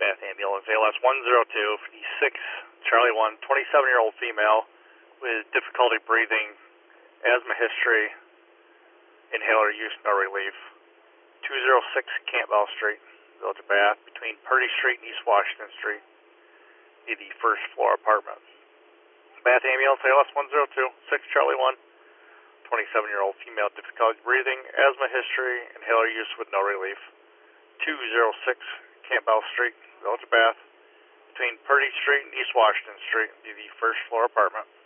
Bath Ambulance, ALS 102, 56, Charlie 1, 27-year-old female with difficulty breathing, asthma history, inhaler use, no relief. 206 Campbell Street, Village of Bath, between Purdy Street and East Washington Street, near the first floor apartment. Bath Ambulance, ALS 102, 6 Charlie 1, 27-year-old female, difficulty breathing, asthma history, inhaler use with no relief. 206 Campbell Street, Village of Bath, between Purdy Street and East Washington Street, near the first floor apartment.